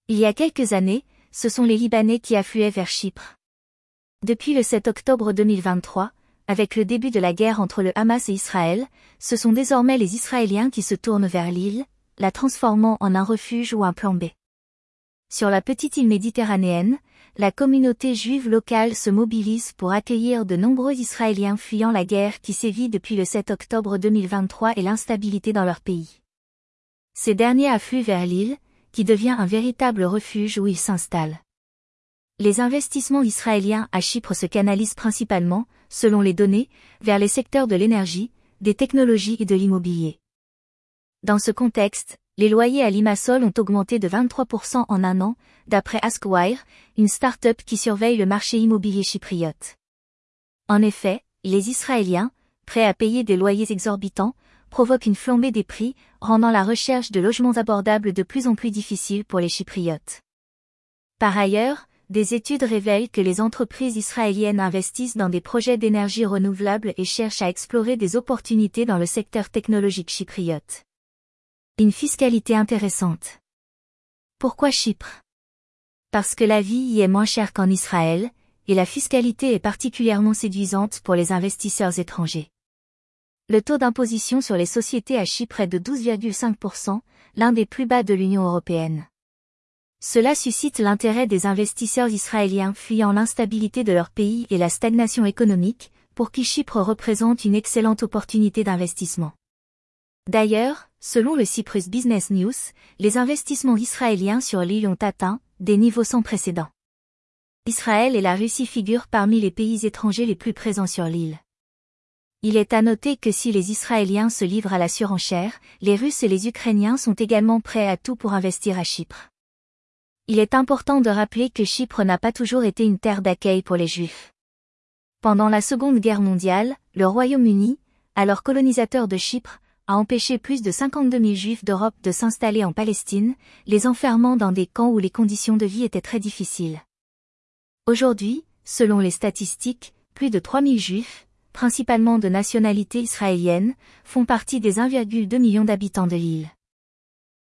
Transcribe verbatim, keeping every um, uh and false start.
Il y a quelques années, ce sont les Libanais qui affluaient vers Chypre. Depuis le sept octobre deux mille vingt-trois, avec le début de la guerre entre le Hamas et Israël, ce sont désormais les Israéliens qui se tournent vers l'île, la transformant en un refuge ou un plan B. Sur la petite île méditerranéenne, la communauté juive locale se mobilise pour accueillir de nombreux Israéliens fuyant la guerre qui sévit depuis le sept octobre deux mille vingt-trois et l'instabilité dans leur pays. Ces derniers affluent vers l'île, qui devient un véritable refuge où ils s'installent. Les investissements israéliens à Chypre se canalisent principalement, selon les données, vers les secteurs de l'énergie, des technologies et de l'immobilier. Dans ce contexte, les loyers à Limassol ont augmenté de vingt-trois pour cent en un an, d'après Askwire, une start-up qui surveille le marché immobilier chypriote. En effet, les Israéliens, prêts à payer des loyers exorbitants, provoquent une flambée des prix, rendant la recherche de logements abordables de plus en plus difficile pour les Chypriotes. Par ailleurs, des études révèlent que les entreprises israéliennes investissent dans des projets d'énergie renouvelable et cherchent à explorer des opportunités dans le secteur technologique chypriote. Une fiscalité intéressante. Pourquoi Chypre? Parce que la vie y est moins chère qu'en Israël, et la fiscalité est particulièrement séduisante pour les investisseurs étrangers. Le taux d'imposition sur les sociétés à Chypre est de douze virgule cinq pour cent, l'un des plus bas de l'Union européenne. Cela suscite l'intérêt des investisseurs israéliens fuyant l'instabilité de leur pays et la stagnation économique, pour qui Chypre représente une excellente opportunité d'investissement. D'ailleurs, selon le Cyprus Business News, les investissements israéliens sur l'île ont atteint des niveaux sans précédent. Israël et la Russie figurent parmi les pays étrangers les plus présents sur l'île. Il est à noter que si les Israéliens se livrent à la surenchère, les Russes et les Ukrainiens sont également prêts à tout pour investir à Chypre. Il est important de rappeler que Chypre n'a pas toujours été une terre d'accueil pour les Juifs. Pendant la Seconde Guerre mondiale, le Royaume-Uni, alors colonisateur de Chypre, a empêché plus de cinquante-deux mille Juifs d'Europe de s'installer en Palestine, les enfermant dans des camps où les conditions de vie étaient très difficiles. Aujourd'hui, selon les statistiques, plus de trois mille Juifs, principalement de nationalité israélienne, font partie des un virgule deux million d'habitants de l'île.